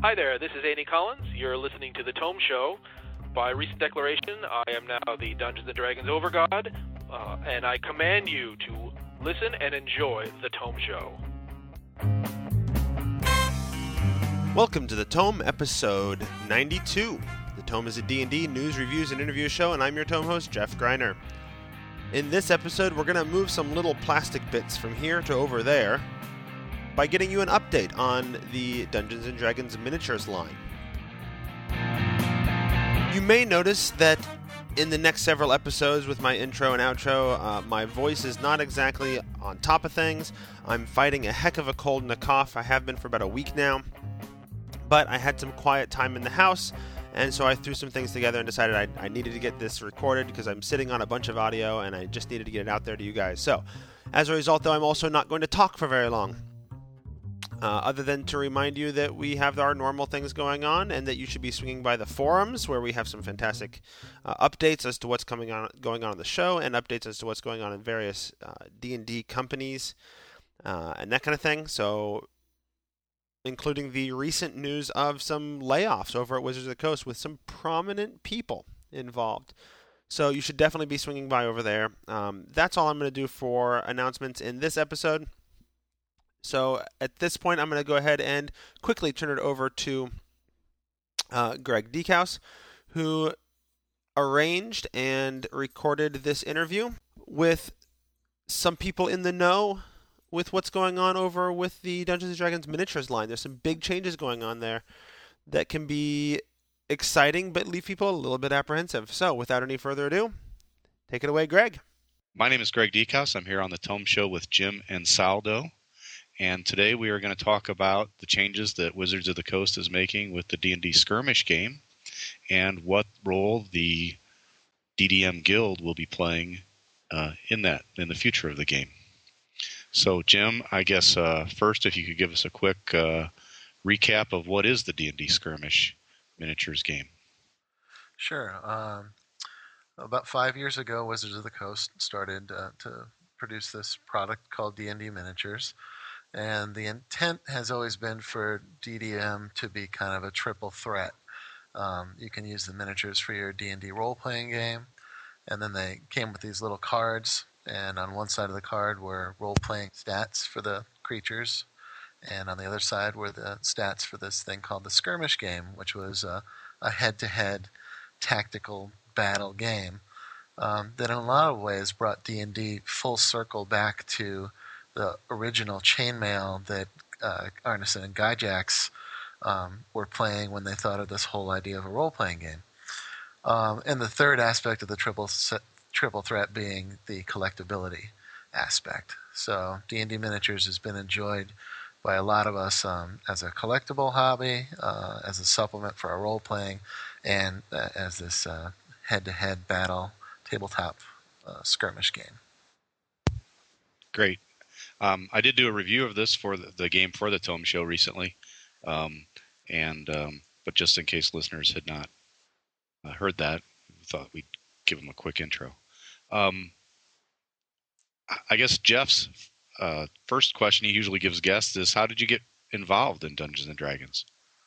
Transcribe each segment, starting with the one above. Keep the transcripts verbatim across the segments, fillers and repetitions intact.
Hi there, this is Andy Collins. You're listening to The Tome Show. By recent declaration, I am now the Dungeons and Dragons Overgod, uh, and I command you to listen and enjoy The Tome Show. Welcome to The Tome, episode ninety-two. The Tome is a D and D news, reviews, and interview show, and I'm your Tome host, Jeff Greiner. In this episode, we're going to move some little plastic bits from here to over there by getting you an update on the Dungeons and Dragons miniatures line. You may notice that in the next several episodes with my intro and outro, uh, my voice is not exactly on top of things. I'm fighting a heck of a cold and a cough. I have been for about a week now. But I had some quiet time in the house, and so I threw some things together and decided I, I needed to get this recorded because I'm sitting on a bunch of audio and I just needed to get it out there to you guys. So, as a result, though, I'm also not going to talk for very long. Uh, other than to remind you that we have our normal things going on and that you should be swinging by the forums where we have some fantastic uh, updates as to what's coming on, going on in the show and updates as to what's going on in various uh, D and D companies uh, and that kind of thing. So, including the recent news of some layoffs over at Wizards of the Coast with some prominent people involved. So you should definitely be swinging by over there. Um, that's all I'm going to do for announcements in this episode. So at this point, I'm going to go ahead and quickly turn it over to uh, Greg Diekhaus, who arranged and recorded this interview with some people in the know with what's going on over with the Dungeons and Dragons miniatures line. There's some big changes going on there that can be exciting but leave people a little bit apprehensive. So without any further ado, take it away, Greg. My name is Greg Diekhaus. I'm here on the Tome Show with Jim and Saldo. And today we are going to talk about the changes that Wizards of the Coast is making with the D and D Skirmish game and what role the D D M Guild will be playing uh, in that, in the future of the game. So, Jim, I guess uh, first, if you could give us a quick uh, recap of what is the D and D Skirmish miniatures game. Sure. Um, about five years ago, Wizards of the Coast started uh, to produce this product called D and D Miniatures, and the intent has always been for D D M to be kind of a triple threat. Um, you can use the miniatures for your D and D role-playing game, and then they came with these little cards. And on one side of the card were role-playing stats for the creatures, and on the other side were the stats for this thing called the Skirmish game, which was a, a head-to-head tactical battle game um, that in a lot of ways brought D and D full circle back to the original chainmail that uh, Arneson and Gygax um, were playing when they thought of this whole idea of a role-playing game. Um, and the third aspect of the triple set triple threat being the collectability aspect. So D and D Miniatures has been enjoyed by a lot of us um, as a collectible hobby, uh, as a supplement for our role-playing, and uh, as this uh, head-to-head battle tabletop uh, skirmish game. Great. Um, I did do a review of this for the, the game for the Tome Show recently, um, and um, but just in case listeners had not uh, heard that, we thought we'd give them a quick intro. Um, I guess Jeff's uh, first question he usually gives guests is, how did you get involved in Dungeons and Dragons?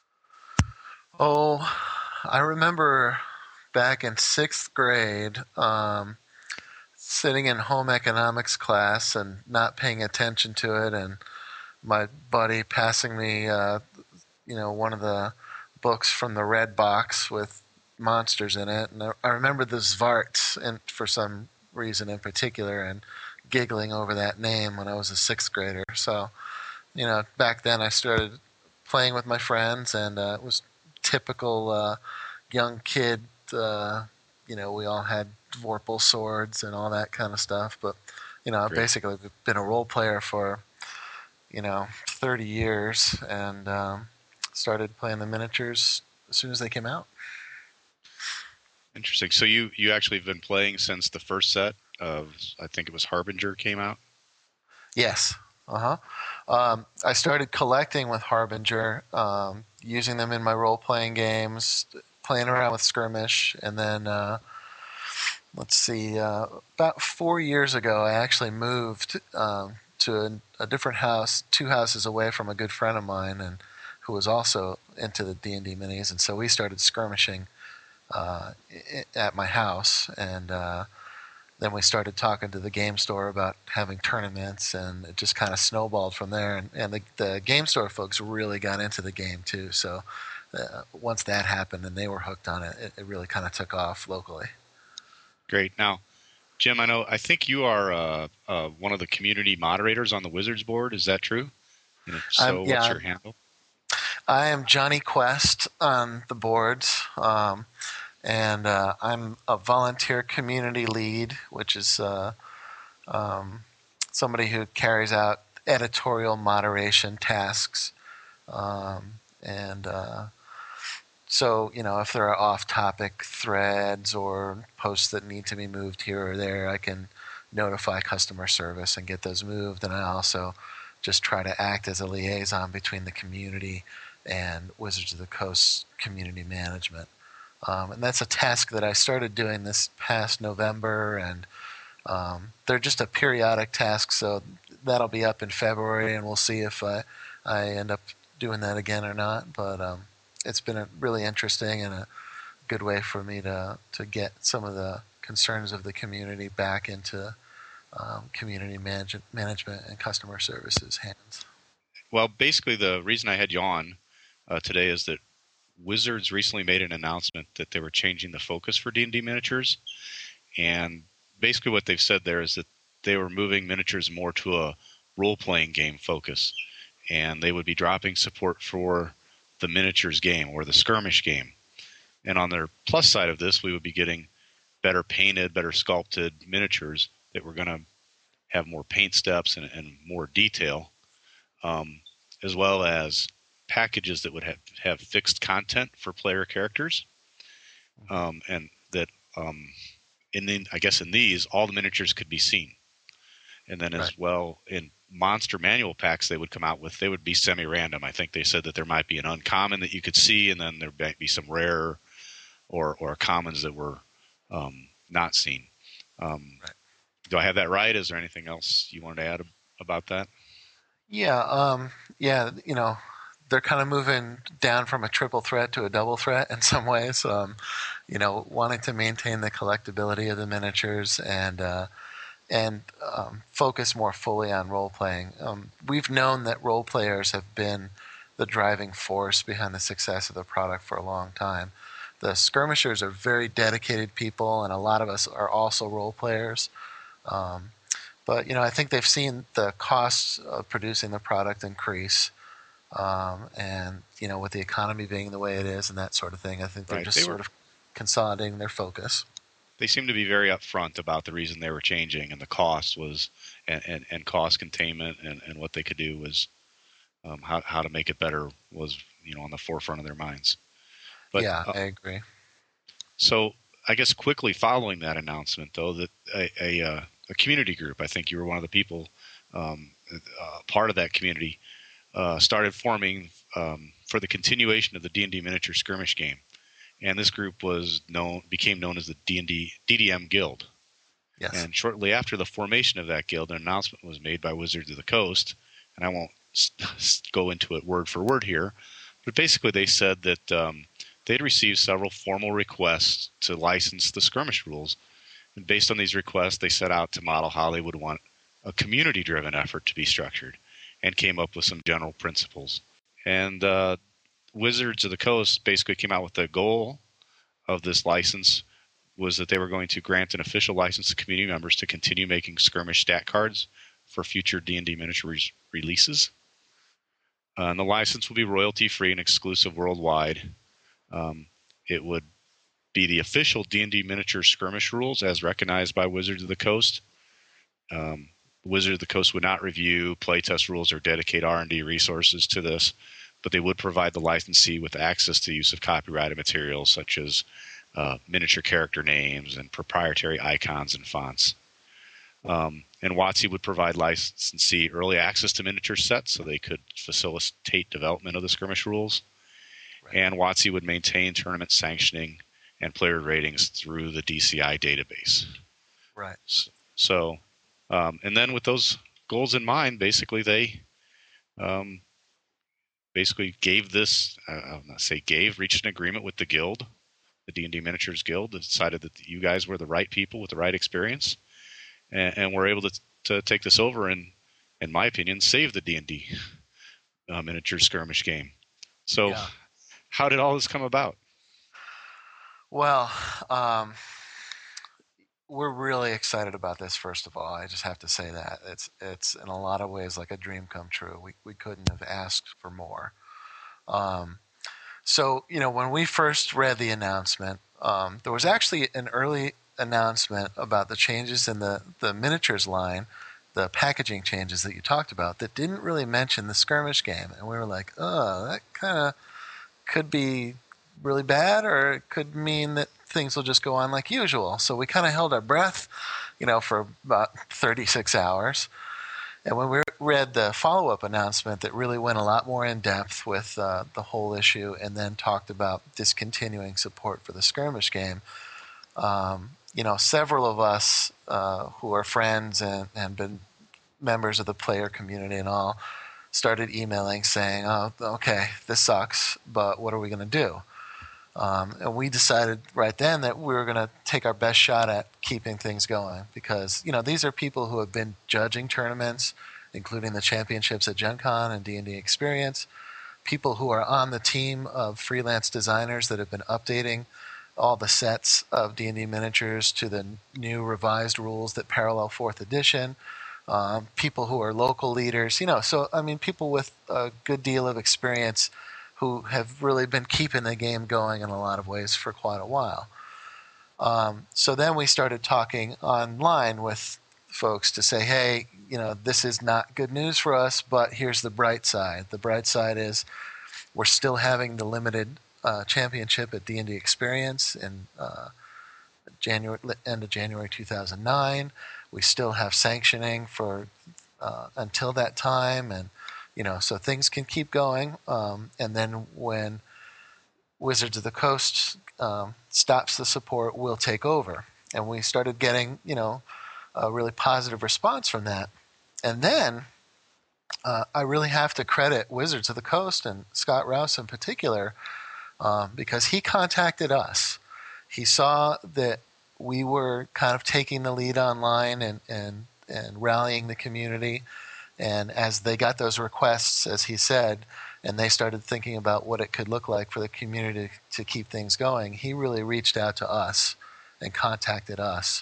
Oh, I remember back in sixth grade um, sitting in home economics class and not paying attention to it, and my buddy passing me, uh, you know, one of the books from the red box with monsters in it, and I, I remember the Zvarts, and for some reason in particular, and giggling over that name when I was a sixth grader. So, you know, back then I started playing with my friends, and uh, it was typical uh, young kid. Uh, you know, we all had Vorpal swords and all that kind of stuff. But you know, I've Great. basically been a role player for you know thirty years, and um, started playing the miniatures as soon as they came out. Interesting. So you, you actually have been playing since the first set of, I think it was Harbinger came out? Yes. Uh-huh. Um, I started collecting with Harbinger, um, using them in my role-playing games, playing around with Skirmish, and then, uh, let's see, uh, about four years ago, I actually moved um, to a, a different house, two houses away from a good friend of mine, and who was also into the D and D minis, and so we started skirmishing uh, at my house, and uh, then we started talking to the game store about having tournaments, and it just kind of snowballed from there. And, and the, the game store folks really got into the game too. So uh, once that happened and they were hooked on it, it, it really kind of took off locally. Great. Now, Jim, I know I think you are uh, uh, one of the community moderators on the Wizards board. Is that true? And if so, Um, yeah, what's your handle? I am Johnny Quest on the boards. Um, And uh, I'm a volunteer community lead, which is uh, um, somebody who carries out editorial moderation tasks. Um, and uh, so, you know, if there are off-topic threads or posts that need to be moved here or there, I can notify customer service and get those moved. And I also just try to act as a liaison between the community and Wizards of the Coast community management. Um, and that's a task that I started doing this past November, and um, they're just a periodic task, so that'll be up in February, and we'll see if I, I end up doing that again or not. But um, it's been a really interesting and a good way for me to, to get some of the concerns of the community back into um, community manage- management and customer services hands. Well, basically the reason I had you on uh, today is that Wizards recently made an announcement that they were changing the focus for D and D miniatures, and basically what they've said there is that they were moving miniatures more to a role-playing game focus, and they would be dropping support for the miniatures game or the skirmish game. And on their plus side of this, we would be getting better painted, better sculpted miniatures that were going to have more paint steps and, and more detail, um, as well as packages that would have, have fixed content for player characters, um, and that um, in the, I guess in these all the miniatures could be seen, and then as Right. well in monster manual packs they would come out with, they would be semi-random. I think they said that there might be an uncommon that you could see, and then there might be some rare or or commons that were um, not seen. Um, Right. Do I have that right? Is there anything else you wanted to add about that? Yeah, um, yeah, you know, they're kind of moving down from a triple threat to a double threat in some ways. Um, you know, wanting to maintain the collectability of the miniatures and uh, and um, focus more fully on role playing. Um, we've known that role players have been the driving force behind the success of the product for a long time. The skirmishers are very dedicated people, and a lot of us are also role players. Um, but you know, I think they've seen the costs of producing the product increase. Um, and you know, with the economy being the way it is and that sort of thing, I think they're Right. just They sort were- of consolidating their focus. They seem to be very upfront about the reason they were changing, and the cost was, and, and, and cost containment, and, and what they could do was, um, how how to make it better was, you know, on the forefront of their minds. But yeah, uh, I agree. so I guess quickly following that announcement, though, that a a, uh, a community group, I think you were one of the people, um, uh, part of that community, uh, started forming um, for the continuation of the D and D miniature skirmish game. And this group was known, became known as the D and D D D M Guild. Yes. And shortly after the formation of that guild, an announcement was made by Wizards of the Coast, and I won't go into it word for word here, but basically they said that um, they'd received several formal requests to license the skirmish rules, and based on these requests, they set out to model how they would want a community-driven effort to be structured, and came up with some general principles. And uh, Wizards of the Coast basically came out with the goal of this license was that they were going to grant an official license to community members to continue making skirmish stat cards for future D and D miniature re- releases. Uh, and the license will be royalty-free and exclusive worldwide. Um, it would be the official D and D miniature skirmish rules as recognized by Wizards of the Coast. Um, Wizards of the Coast would not review playtest rules or dedicate R and D resources to this, but they would provide the licensee with access to the use of copyrighted materials such as uh, miniature character names and proprietary icons and fonts. Um, and WotC would provide licensee early access to miniature sets so they could facilitate development of the skirmish rules. Right. And WotC would maintain tournament sanctioning and player ratings through the D C I database. Right. So, um, and then with those goals in mind, basically they um, basically gave this, uh, I'll not say gave, reached an agreement with the guild, the D and D Miniatures Guild, decided that you guys were the right people with the right experience, and, and were able to to take this over and, in my opinion, save the D and D uh, miniature skirmish game. So, Yeah. how did all this come about? Well, um, we're really excited about this. First of all, I just have to say that it's it's in a lot of ways like a dream come true. We we couldn't have asked for more. Um, so you know, when we first read the announcement, um, there was actually an early announcement about the changes in the the miniatures line, the packaging changes that you talked about, that didn't really mention the skirmish game, and we were like, oh, that kind of could be really bad, or it could mean that things will just go on like usual. So we kind of held our breath, you know, for about thirty-six hours. And when we read the follow-up announcement that really went a lot more in depth with uh, the whole issue, and then talked about discontinuing support for the skirmish game, um, you know, several of us uh, who are friends and, and been members of the player community and all started emailing saying, oh, okay, this sucks, but what are we going to do? Um, and we decided right then that we were going to take our best shot at keeping things going, because, you know, these are people who have been judging tournaments, including the championships at Gen Con and D and D Experience, people who are on the team of freelance designers that have been updating all the sets of D and D miniatures to the new revised rules that parallel fourth edition, um, people who are local leaders, you know, so, I mean, people with a good deal of experience who have really been keeping the game going in a lot of ways for quite a while. Um, so then we started talking online with folks to say, hey, you know, this is not good news for us, but here's the bright side. The bright side is we're still having the limited uh, championship at D and D Experience in uh, January, end of January two thousand nine. We still have sanctioning for uh, until that time, and you know, so things can keep going. Um, and then when Wizards of the Coast um, stops the support, we'll take over. And we started getting, you know, a really positive response from that. And then uh, I really have to credit Wizards of the Coast and Scott Rouse in particular, um, because he contacted us. He saw that we were kind of taking the lead online and, and, and rallying the community. And as they got those requests, as he said, and they started thinking about what it could look like for the community to keep things going, he really reached out to us and contacted us.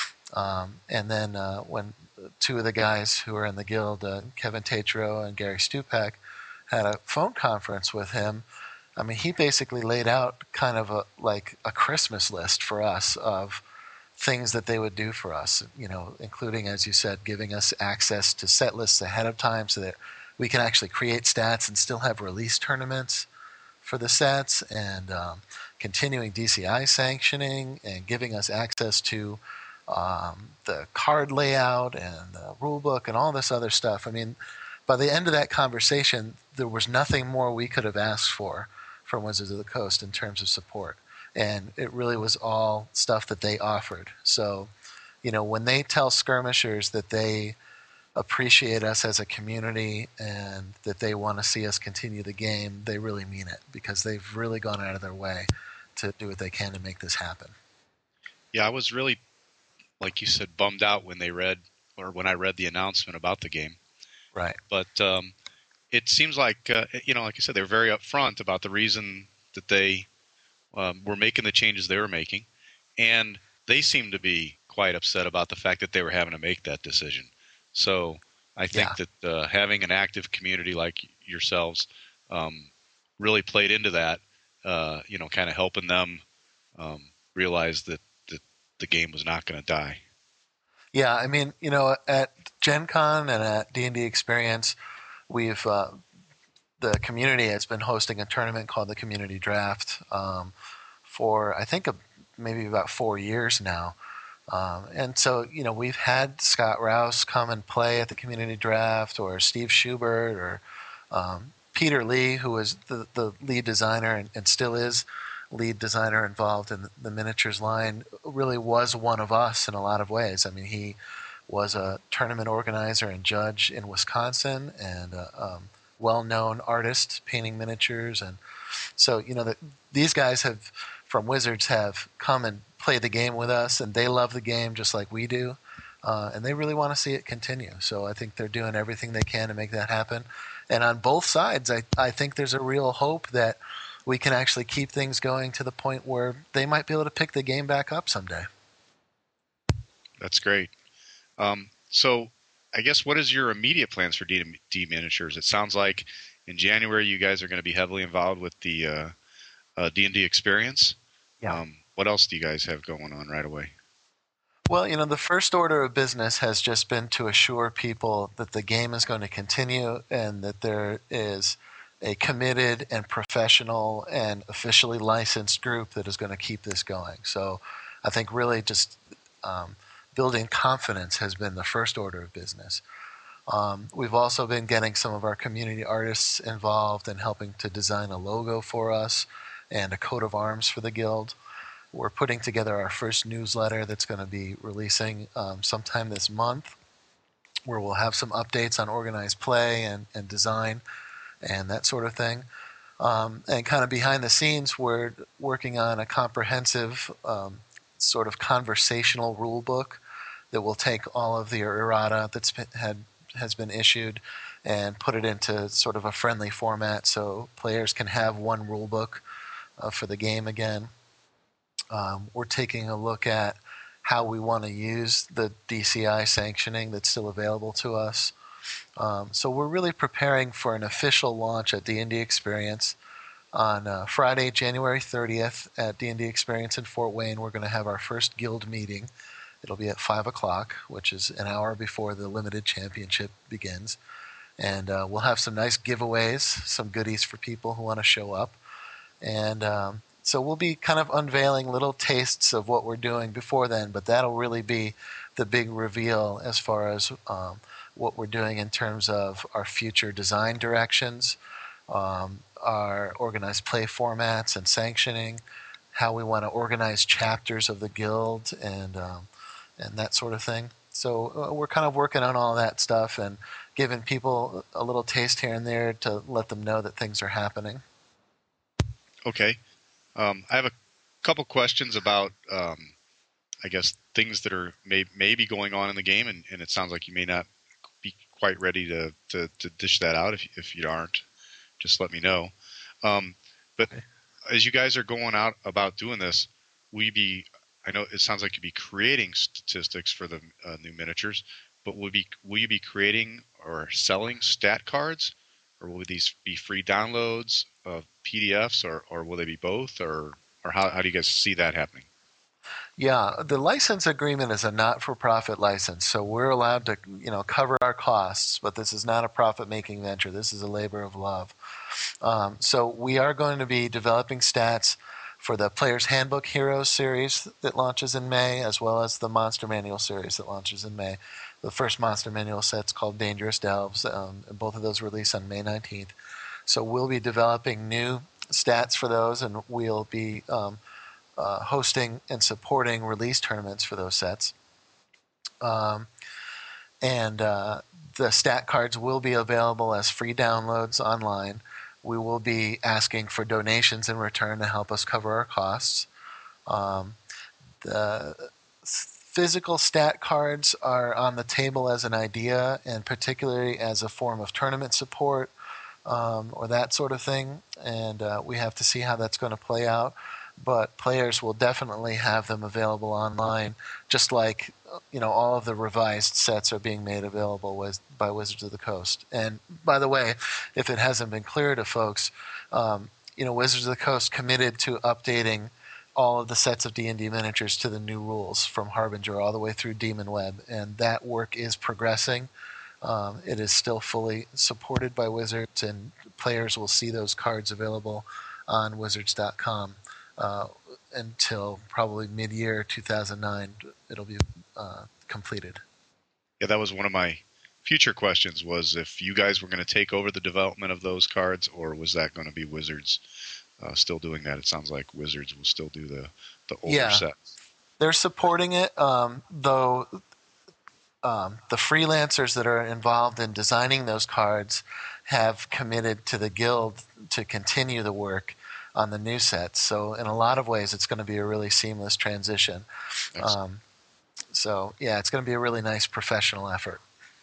Um, and then uh, when two of the guys who are in the guild, uh, Kevin Tatro and Gary Stupak, had a phone conference with him, I mean, he basically laid out kind of a like a Christmas list for us of things that they would do for us, you know, including, as you said, giving us access to set lists ahead of time so that we can actually create stats and still have release tournaments for the sets, and um, continuing D C I sanctioning and giving us access to um, the card layout and the rule book and all this other stuff. I mean, by the end of that conversation, there was nothing more we could have asked for from Wizards of the Coast in terms of support. And it really was all stuff that they offered. So, you know, when they tell skirmishers that they appreciate us as a community and that they want to see us continue the game, they really mean it, because they've really gone out of their way to do what they can to make this happen. Yeah, I was really, like you said, bummed out when they read, or when I read the announcement about the game. Right. But um, it seems like, uh, you know, like I said, they were very upfront about the reason that they Um, were making the changes they were making, and they seemed to be quite upset about the fact that they were having to make that decision. So I think Yeah. that uh, having an active community like yourselves um, really played into that, uh, you know, kind of helping them um, realize that, that the game was not going to die. Yeah, I mean, you know, at Gen Con and at D and D Experience, we've uh, the community has been hosting a tournament called the Community Draft um, for, I think, a, maybe about four years now. Um, and so, you know, we've had Scott Rouse come and play at the Community Draft, or Steve Schubert, or um, Peter Lee, who was the, the lead designer and, and still is lead designer involved in the miniatures line, really was one of us in a lot of ways. I mean, he was a tournament organizer and judge in Wisconsin, and uh, um, well-known artists painting miniatures. And so, you know, the, these guys have, from Wizards, have come and played the game with us, and they love the game just like we do. Uh, and they really want to see it continue. So I think they're doing everything they can to make that happen. And on both sides, I, I think there's a real hope that we can actually keep things going to the point where they might be able to pick the game back up someday. That's great. Um, so I guess what is your immediate plans for D and D Miniatures? It sounds like in January you guys are going to be heavily involved with the uh, uh, D and D experience. Yeah. Um, what else do you guys have going on right away? Well, you know, the first order of business has just been to assure people that the game is going to continue and that there is a committed and professional and officially licensed group that is going to keep this going. So I think really just um, building confidence has been the first order of business. Um, we've also been getting some of our community artists involved and helping to design a logo for us and a coat of arms for the guild. We're putting together our first newsletter that's going to be releasing um, sometime this month, where we'll have some updates on organized play and, and design and that sort of thing. Um, and kind of behind the scenes, we're working on a comprehensive um, sort of conversational rule book that will take all of the errata that's been, had has been issued and put it into sort of a friendly format so players can have one rule book uh, for the game again. Um, we're taking a look at how we want to use the D C I sanctioning that's still available to us. Um, so we're really preparing for an official launch at D and D Experience on uh, Friday, January thirtieth at D and D Experience in Fort Wayne. We're going to have our first guild meeting. It'll be at five o'clock, which is an hour before the limited championship begins. And uh, we'll have some nice giveaways, some goodies for people who want to show up. And um, so we'll be kind of unveiling little tastes of what we're doing before then, but that'll really be the big reveal as far as um, what we're doing in terms of our future design directions, um, our organized play formats and sanctioning, how we want to organize chapters of the guild, and um, and that sort of thing. So uh, we're kind of working on all that stuff and giving people a little taste here and there to let them know that things are happening. Okay. Um, I have a couple questions about, um, I guess, things that are may, maybe going on in the game, and, and it sounds like you may not be quite ready to, to, to dish that out. If, if you aren't, just let me know. Um, but okay. As you guys are going out about doing this, will you be, I know it sounds like you'll be creating statistics for the uh, new miniatures, but will, be, will you be creating or selling stat cards? Or will these be free downloads of P D Fs, or, or will they be both, or or how, how do you guys see that happening? Yeah, the license agreement is a not-for-profit license, so we're allowed to, you know, cover our costs, but this is not a profit-making venture. This is a labor of love. Um, so we are going to be developing stats for the Player's Handbook Heroes series that launches in May, as well as the Monster Manual series that launches in May. The first Monster Manual set's called Dangerous Delves, um, and both of those release on May nineteenth. So we'll be developing new stats for those, and we'll be um, uh, hosting and supporting release tournaments for those sets. Um, and uh, the stat cards will be available as free downloads online. We will be asking for donations in return to help us cover our costs. Um, the physical stat cards are on the table as an idea, and particularly as a form of tournament support um, or that sort of thing. And uh, we have to see how that's going to play out. But players will definitely have them available online, just like, you know, all of the revised sets are being made available with, by Wizards of the Coast. And by the way, if it hasn't been clear to folks, um, you know, Wizards of the Coast committed to updating all of the sets of D and D miniatures to the new rules from Harbinger all the way through Demon Web, and that work is progressing. Um, it is still fully supported by Wizards, and players will see those cards available on wizards dot com uh, until probably mid-year two thousand nine. It'll be uh, completed. Yeah, that was one of my future questions, was if you guys were going to take over the development of those cards, or was that going to be Wizards uh, still doing that? It sounds like Wizards will still do the, the older yeah, sets. They're supporting it, um, though um, the freelancers that are involved in designing those cards have committed to the guild to continue the work on the new sets. So in a lot of ways, it's going to be a really seamless transition. Um, so yeah, it's going to be a really nice professional effort.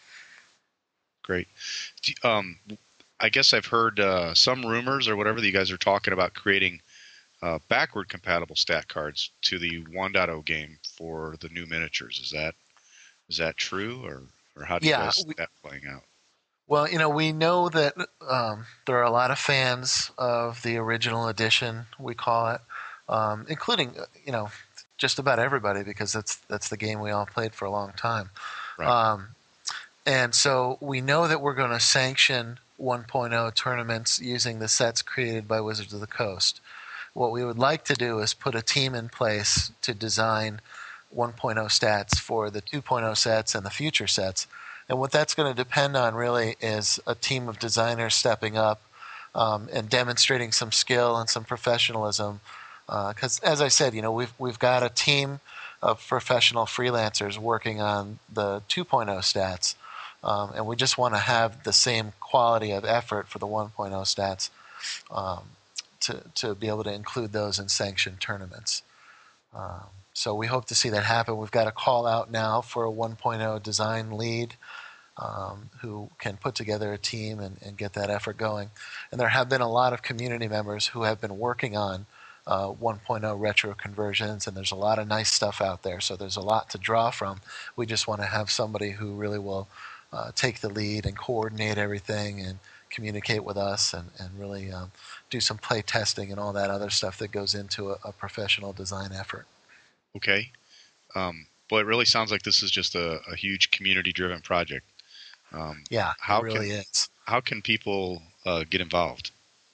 Great. Um, I guess I've heard uh, some rumors or whatever that you guys are talking about creating uh, backward compatible stat cards to the one point oh game for the new miniatures. Is that is that true, or or how do you Yeah, guys see we- that playing out? Well, you know, we know that um, there are a lot of fans of the original edition, we call it, um, including, you know, just about everybody, because that's that's the game we all played for a long time. Right. Um, and so we know that we're going to sanction one point oh tournaments using the sets created by Wizards of the Coast. What we would like to do is put a team in place to design one point oh stats for the two point oh sets and the future sets. And what that's going to depend on really is a team of designers stepping up um, and demonstrating some skill and some professionalism. Because, uh, as I said, you know, we've we've got a team of professional freelancers working on the two point oh stats, um, and we just want to have the same quality of effort for the one point oh stats um, to to be able to include those in sanctioned tournaments. Um, so we hope to see that happen. We've got a call out now for a one point oh design lead um, who can put together a team and, and get that effort going. And there have been a lot of community members who have been working on uh, one point oh retro conversions, and there's a lot of nice stuff out there. So there's a lot to draw from. We just want to have somebody who really will uh, take the lead and coordinate everything and communicate with us and, and really um, do some play testing and all that other stuff that goes into a, a professional design effort. Okay. Um, well, it really sounds like this is just a, a huge community-driven project. Um, yeah, how it really can, is. How can people uh, get involved?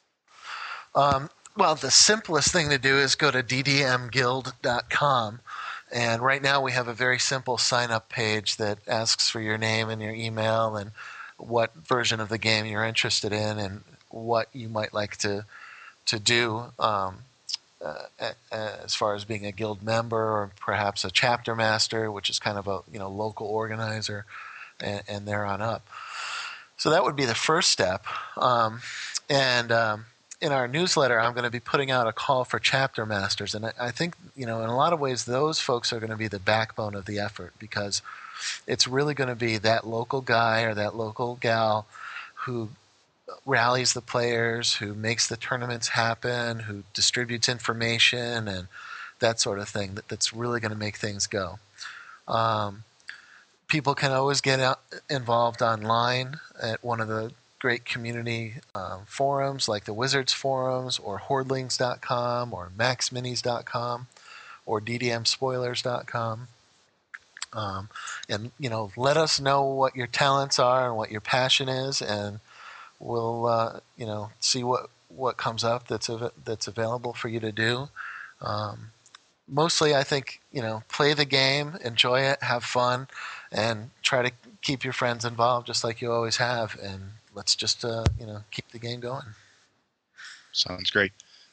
Um, well, the simplest thing to do is go to d d m guild dot com. And right now we have a very simple sign-up page that asks for your name and your email and what version of the game you're interested in and what you might like to to do um, uh, as far as being a guild member or perhaps a chapter master, which is kind of a you know local organizer, and, and there on up. So that would be the first step. Um, and um, in our newsletter, I'm going to be putting out a call for chapter masters, and I, I think you know in a lot of ways those folks are going to be the backbone of the effort because it's really going to be that local guy or that local gal who rallies the players, who makes the tournaments happen, who distributes information and that sort of thing that, that's really going to make things go. Um, people can always get out, involved online at one of the great community um, forums like the Wizards forums or hoardlings dot com or max minis dot com or d d m spoilers dot com. Um, and, you know, let us know what your talents are and what your passion is, and we'll, uh, you know, see what, what comes up that's av- that's available for you to do. Um, mostly, I think, you know, play the game, enjoy it, have fun, and try to keep your friends involved just like you always have. And let's just, uh, you know, keep the game going. Sounds great.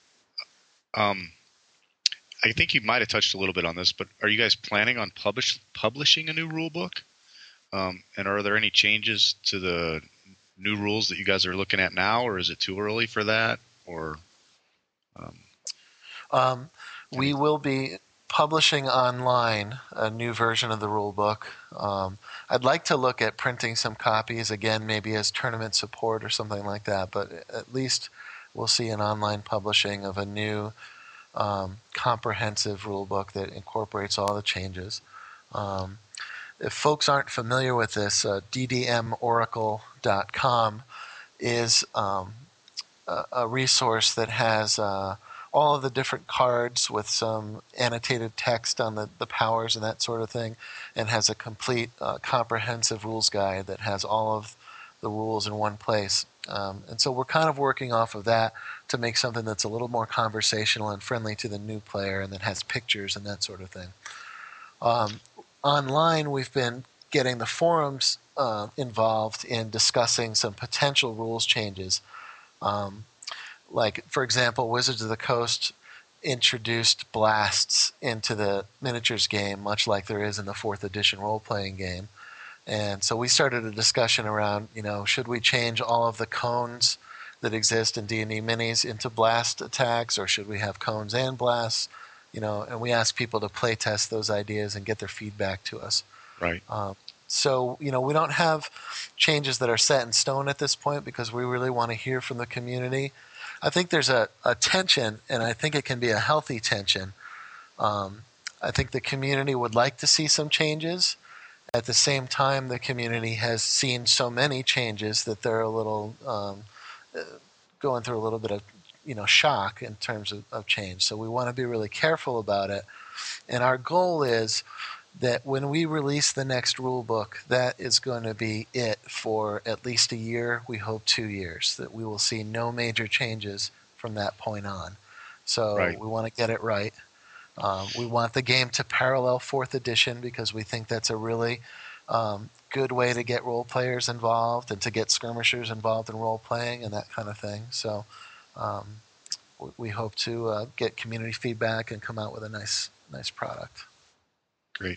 Um, I think you might have touched a little bit on this, but are you guys planning on publish, publishing a new rule book? Um, and are there any changes to the new rules that you guys are looking at now, or is it too early for that? Or um, um, we will be publishing online a new version of the rule book. Um, I'd like to look at printing some copies again, maybe as tournament support or something like that. But at least we'll see an online publishing of a new um, comprehensive rule book that incorporates all the changes. Um, if folks aren't familiar with this, uh, d d m oracle dot com is um, a, a resource that has uh, all of the different cards with some annotated text on the, the powers and that sort of thing, and has a complete uh, comprehensive rules guide that has all of the rules in one place. Um, and so we're kind of working off of that to make something that's a little more conversational and friendly to the new player and that has pictures and that sort of thing. Um, online, we've been getting the forums uh, involved in discussing some potential rules changes. Um, like, for example, Wizards of the Coast introduced blasts into the miniatures game, much like there is in the fourth edition role-playing game. And so we started a discussion around, you know, should we change all of the cones that exist in D and D minis into blast attacks, or should we have cones and blasts? You know, and we asked people to play test those ideas and get their feedback to us. Right. Um, so, you know, we don't have changes that are set in stone at this point because we really want to hear from the community. I think there's a, a tension, and I think it can be a healthy tension. Um, I think the community would like to see some changes. At the same time, the community has seen so many changes that they're a little um, going through a little bit of, you know, shock in terms of, of change. So we want to be really careful about it. And our goal is that when we release the next rule book, that is going to be it for at least a year, we hope two years, that we will see no major changes from that point on. So Right. we want to get it right. Um, we want the game to parallel fourth edition because we think that's a really um, good way to get role players involved and to get skirmishers involved in role playing and that kind of thing. So um, we hope to uh, get community feedback and come out with a nice, nice product. Great.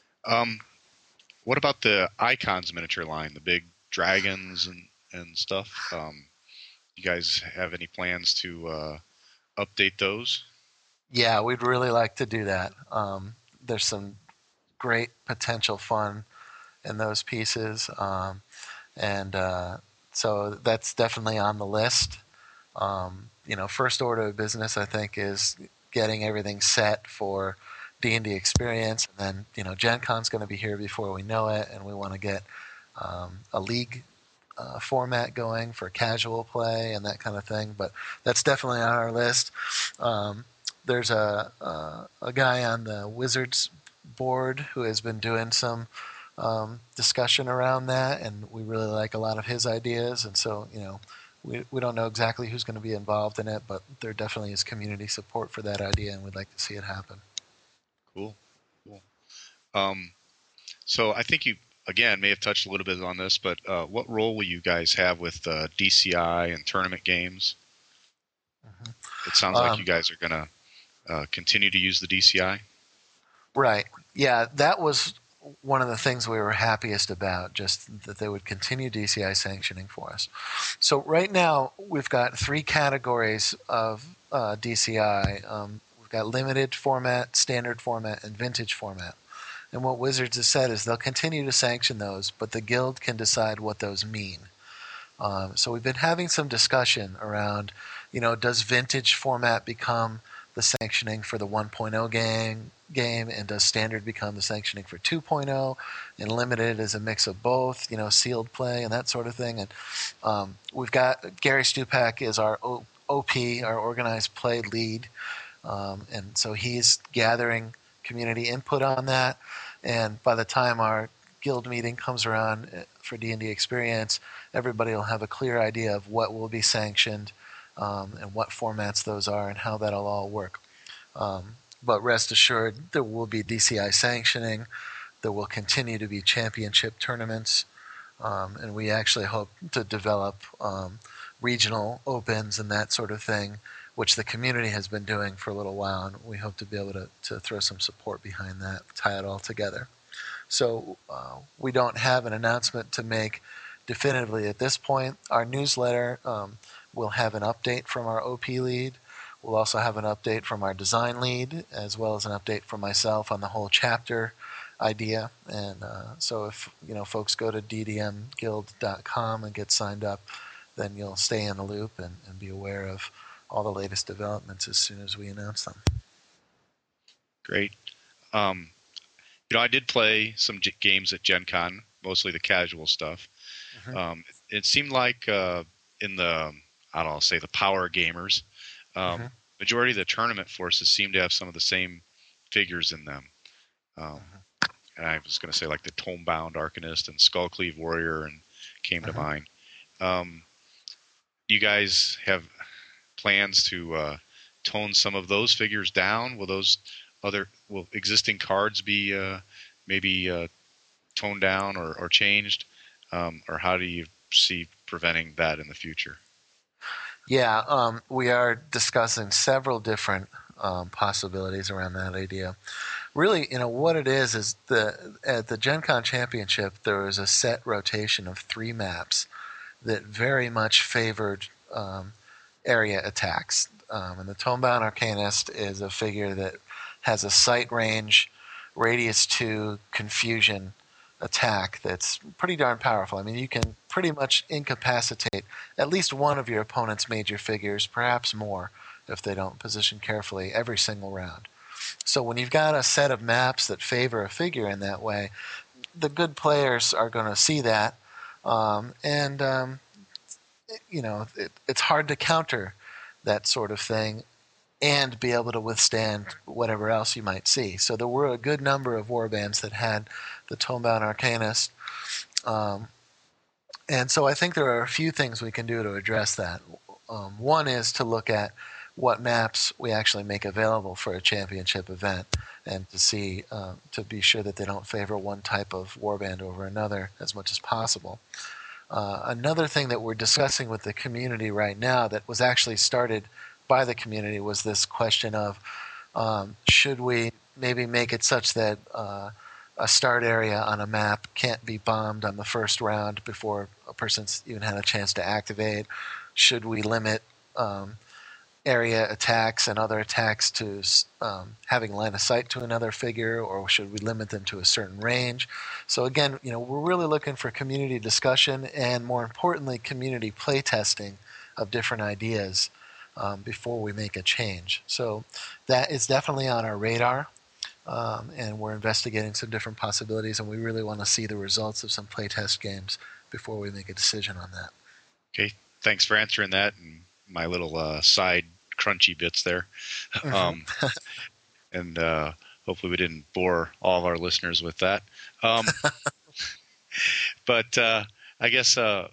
Um, what about the Icons miniature line, the big dragons and, and stuff? Um, you guys have any plans to uh, update those? Yeah, we'd really like to do that. Um, there's some great potential fun in those pieces. Um, and uh, so that's definitely on the list. Um, you know, first order of business, I think, is getting everything set for D and D experience. And then, you know, Gen Con's going to be here before we know it, and we want to get um, a league uh, format going for casual play and that kind of thing. But that's definitely on our list. Um, there's a, a a guy on the Wizards board who has been doing some um, discussion around that, and we really like a lot of his ideas. And so, you know, we we don't know exactly who's going to be involved in it, but there definitely is community support for that idea, and we'd like to see it happen. Cool, cool. Um, so I think you again may have touched a little bit on this, but uh, what role will you guys have with uh, D C I and tournament games? Mm-hmm. It sounds like um, you guys are going to uh, continue to use the D C I. Right. Yeah, that was one of the things we were happiest about, just that they would continue D C I sanctioning for us. So right now we've got three categories of uh, D C I. Um, we've got limited format, standard format, and vintage format. And what Wizards has said is they'll continue to sanction those, but the guild can decide what those mean. Um, so we've been having some discussion around, you know, does vintage format become the sanctioning for the one point oh game, game, and does standard become the sanctioning for two point oh, and limited is a mix of both, you know, sealed play and that sort of thing. And um, we've got Gary Stupak is our o- OP, our organized play lead, um, and so he's gathering community input on that. And by the time our guild meeting comes around for D and D Experience, everybody will have a clear idea of what will be sanctioned, Um, and what formats those are and how that'll all work. Um, but rest assured, there will be D C I sanctioning. There will continue to be championship tournaments. Um, and we actually hope to develop um, regional opens and that sort of thing, which the community has been doing for a little while. And we hope to be able to, to throw some support behind that, tie it all together. So uh, we don't have an announcement to make definitively at this point. Our newsletter um, will have an update from our O P lead. We'll also have an update from our design lead, as well as an update from myself on the whole chapter idea. And uh, so if you know folks go to d d m guild dot com and get signed up, then you'll stay in the loop and, and be aware of all the latest developments as soon as we announce them. Great. Um, you know, I did play some g- games at Gen Con, mostly the casual stuff. Mm-hmm. Um, it, it seemed like uh, in the, I don't know, say the power gamers, um, mm-hmm. majority of the tournament forces seem to have some of the same figures in them. Um, mm-hmm. And I was going to say like the Tomebound Arcanist and Skullcleave Warrior and came mm-hmm. to mind. Um, you guys have plans to uh, tone some of those figures down? Will those other will existing cards be uh, maybe uh, toned down or, or changed? Um, or how do you see preventing that in the future? Yeah, um, we are discussing several different um, possibilities around that idea. really, you know, what it is is the at the Gen Con Championship there was a set rotation of three maps that very much favored um, area attacks. Um, and the Tomebound Arcanist is a figure that has a sight range, radius two, confusion attack that's pretty darn powerful. I mean, you can pretty much incapacitate at least one of your opponent's major figures, perhaps more, if they don't position carefully, every single round. So when you've got a set of maps that favor a figure in that way, the good players are going to see that. Um, and, um, you know, it, it's hard to counter that sort of thing and be able to withstand whatever else you might see. So there were a good number of warbands that had the Tomebound Arcanist. Um, and so I think there are a few things we can do to address that. Um, one is to look at what maps we actually make available for a championship event and to see, uh, to be sure that they don't favor one type of warband over another as much as possible. Uh, another thing that we're discussing with the community right now that was actually started by the community was this question of um, should we maybe make it such that uh, a start area on a map can't be bombed on the first round before a person's even had a chance to activate? Should we limit um, area attacks and other attacks to um, having line of sight to another figure, or should we limit them to a certain range? So again, you know, we're really looking for community discussion and, more importantly, community playtesting of different ideas um, before we make a change. So that is definitely on our radar, um, and we're investigating some different possibilities, and we really want to see the results of some playtest games before we make a decision on that. Okay, thanks for answering that and my little uh, side crunchy bits there. Mm-hmm. Um, and uh, hopefully we didn't bore all of our listeners with that. Um, but uh, I guess, uh,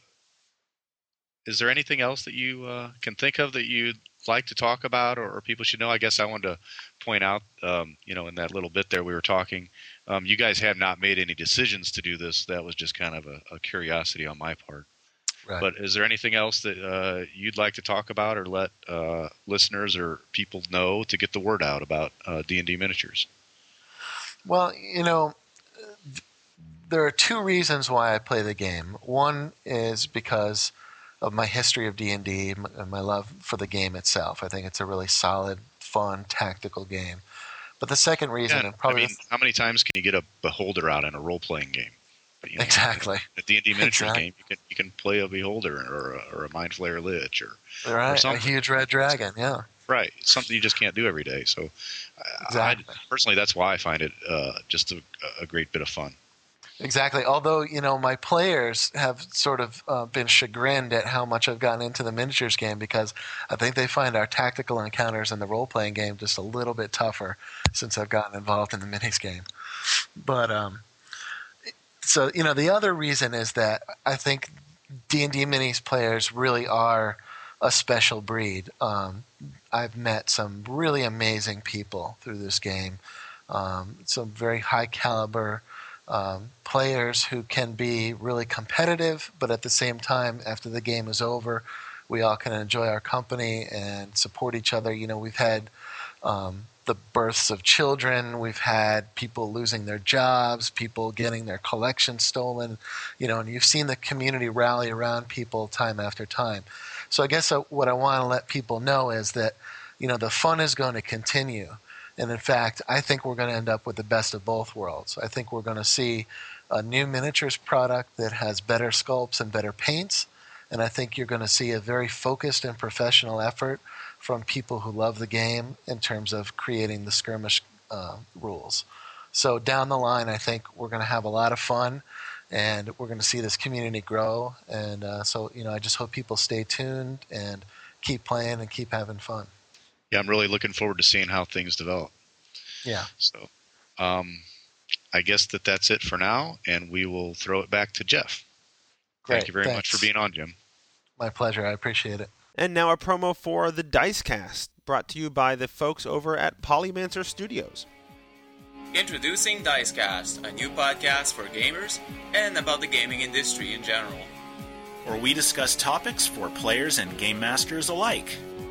is there anything else that you uh, can think of that you'd like to talk about or, or people should know? I guess I wanted to point out, um, you know, in that little bit there we were talking, um, you guys have not made any decisions to do this. That was just kind of a, a curiosity on my part. Right. But is there anything else that uh, you'd like to talk about or let uh, listeners or people know to get the word out about uh, D and D miniatures? Well, you know, there are two reasons why I play the game. One is because of my history of D and D and my love for the game itself. I think it's a really solid, fun, tactical game. But the second reason, yeah, and probably I mean, how many times can you get a beholder out in a role-playing game? You know, exactly. At the D and D miniatures exactly. game, you can you can play a beholder or a, or a Mind Flayer Lich or, right. or something. A huge red dragon, yeah. Right, something you just can't do every day. So, exactly. I, personally, that's why I find it uh, just a, a great bit of fun. Exactly. Although, you know, my players have sort of uh, been chagrined at how much I've gotten into the miniatures game because I think they find our tactical encounters in the role-playing game just a little bit tougher since I've gotten involved in the minis game. But, um, so, you know, the other reason is that I think D and D minis players really are a special breed. Um, I've met some really amazing people through this game, um, some very high caliber um, players who can be really competitive, but at the same time, after the game is over, we all can enjoy our company and support each other. You know, we've had um, the births of children, we've had people losing their jobs, people getting their collection stolen, you know, and you've seen the community rally around people time after time. So I guess what I want to let people know is that, you know, the fun is going to continue. And in fact, I think we're going to end up with the best of both worlds. I think we're going to see a new miniatures product that has better sculpts and better paints. And I think you're going to see a very focused and professional effort from people who love the game in terms of creating the skirmish uh, rules. So down the line, I think we're going to have a lot of fun, and we're going to see this community grow. And uh, so, you know, I just hope people stay tuned and keep playing and keep having fun. Yeah, I'm really looking forward to seeing how things develop. Yeah. So um, I guess that that's it for now, and we will throw it back to Jeff. Great. Thank you very Thanks. much for being on, Jim. My pleasure. I appreciate it. And now a promo for the Dicecast, brought to you by the folks over at Polymancer Studios. Introducing Dicecast, a new podcast for gamers and about the gaming industry in general, where we discuss topics for players and game masters alike.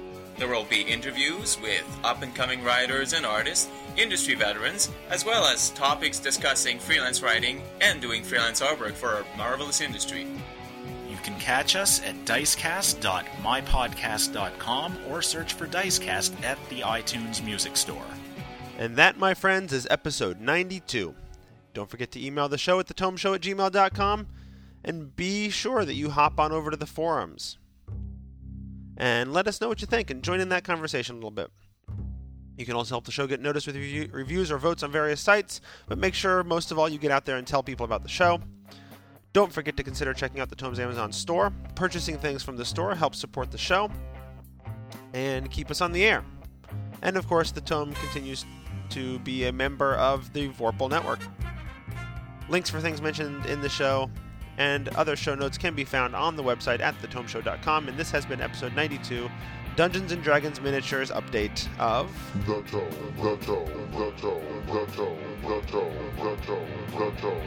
There will be interviews with up-and-coming writers and artists, industry veterans, as well as topics discussing freelance writing and doing freelance artwork for our marvelous industry. You can catch us at dicecast dot my podcast dot com or search for Dicecast at the iTunes Music Store. And that, my friends, is episode ninety-two. Don't forget to email the show at the tome show at gmail dot com, and be sure that you hop on over to the forums and let us know what you think and join in that conversation a little bit. You can also help the show get noticed with review- reviews or votes on various sites, but make sure most of all you get out there and tell people about the show. Don't forget to consider checking out the Tome's Amazon store. Purchasing things from the store helps support the show and keep us on the air. And of course, the Tome continues to be a member of the Vorpal Network. Links for things mentioned in the show and other show notes can be found on the website at the tome show dot com, and this has been episode ninety-two, Dungeons and Dragons Miniatures update of The Tome, The Tome, The Tome, The Tome, The Tome, The Tome, The Tome.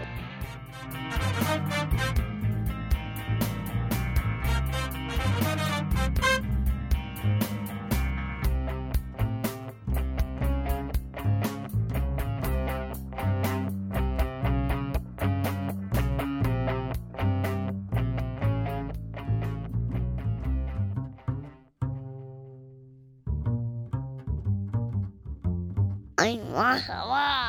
I want